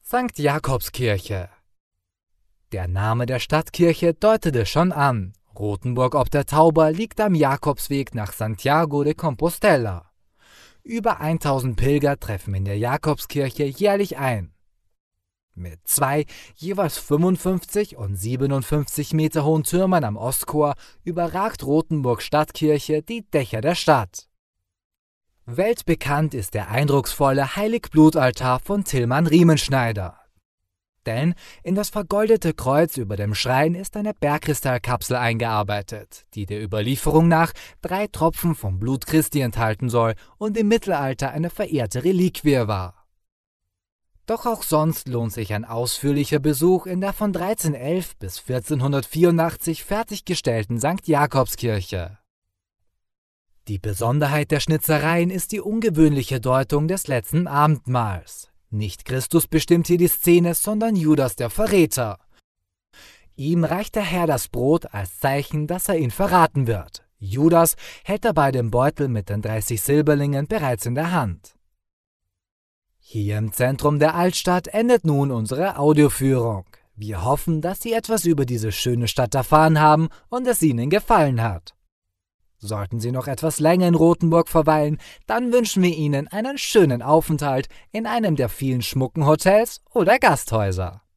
St. Jakobskirche. Der Name der Stadtkirche deutete schon an. Rothenburg ob der Tauber liegt am Jakobsweg nach Santiago de Compostela. Über 1000 Pilger treffen in der Jakobskirche jährlich ein. Mit 2 jeweils 55 und 57 Meter hohen Türmen am Ostchor überragt Rothenburg Stadtkirche die Dächer der Stadt. Weltbekannt ist der eindrucksvolle Heiligblutaltar von Tilman Riemenschneider. Denn in das vergoldete Kreuz über dem Schrein ist eine Bergkristallkapsel eingearbeitet, die der Überlieferung nach 3 Tropfen vom Blut Christi enthalten soll und im Mittelalter eine verehrte Reliquie war. Doch auch sonst lohnt sich ein ausführlicher Besuch in der von 1311 bis 1484 fertiggestellten St. Jakobskirche. Die Besonderheit der Schnitzereien ist die ungewöhnliche Deutung des letzten Abendmahls. Nicht Christus bestimmt hier die Szene, sondern Judas der Verräter. Ihm reicht der Herr das Brot als Zeichen, dass er ihn verraten wird. Judas hält dabei den Beutel mit den 30 Silberlingen bereits in der Hand. Hier im Zentrum der Altstadt endet nun unsere Audioführung. Wir hoffen, dass Sie etwas über diese schöne Stadt erfahren haben und es Ihnen gefallen hat. Sollten Sie noch etwas länger in Rothenburg verweilen, dann wünschen wir Ihnen einen schönen Aufenthalt in einem der vielen schmucken Hotels oder Gasthäuser.